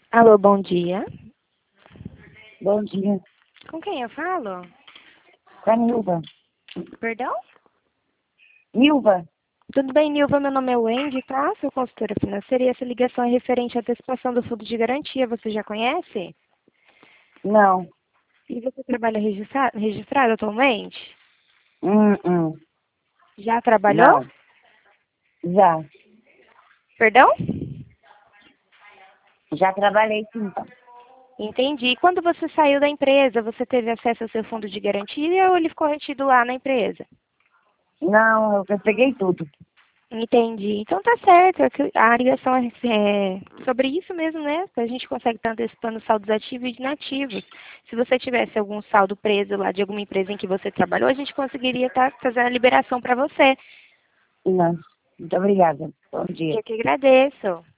Alô, bom dia. Bom dia. Com quem eu falo? Com a Nilva. Perdão? Nilva? Tudo bem, Nilva? Meu nome é Wendy, tá? Sou consultora financeira e essa ligação é referente à antecipação do fundo de garantia. Você já conhece? Não. E você trabalha registrado atualmente? Hum. Já trabalhou? Não. Já. Perdão? Já trabalhei sim. Entendi. E quando você saiu da empresa, você teve acesso ao seu fundo de garantia ou ele ficou retido lá na empresa? Não, eu peguei tudo. Entendi. Então tá certo. A ligação é sobre isso mesmo, né? A gente consegue estar antecipando saldos ativos e inativos. Se você tivesse algum saldo preso lá de alguma empresa em que você trabalhou, a gente conseguiria estar fazendo a liberação para você. Não. Muito obrigada. Bom dia. Eu que agradeço.